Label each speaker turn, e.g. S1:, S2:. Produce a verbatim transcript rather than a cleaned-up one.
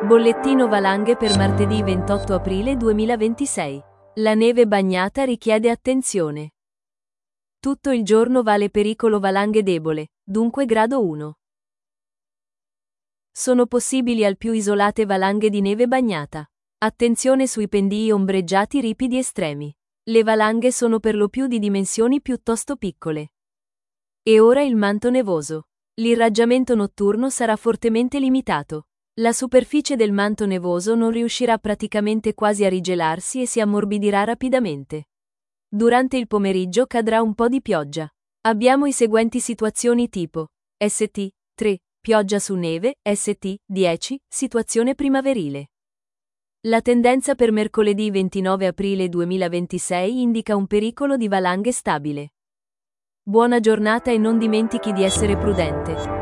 S1: Bollettino valanghe per martedì ventotto aprile duemilaventisei. La neve bagnata richiede attenzione. Tutto il giorno vale pericolo valanghe debole, dunque grado uno. Sono possibili al più isolate valanghe di neve bagnata. Attenzione sui pendii ombreggiati ripidi estremi. Le valanghe sono per lo più di dimensioni piuttosto piccole. E ora il manto nevoso. L'irraggiamento notturno sarà fortemente limitato. La superficie del manto nevoso non riuscirà praticamente quasi a rigelarsi e si ammorbidirà rapidamente. Durante il pomeriggio cadrà un po' di pioggia. Abbiamo i seguenti situazioni tipo S T tre, pioggia su neve, S T dieci, situazione primaverile. La tendenza per mercoledì ventinove aprile duemilaventisei indica un pericolo di valanghe stabile. Buona giornata e non dimentichi di essere prudente.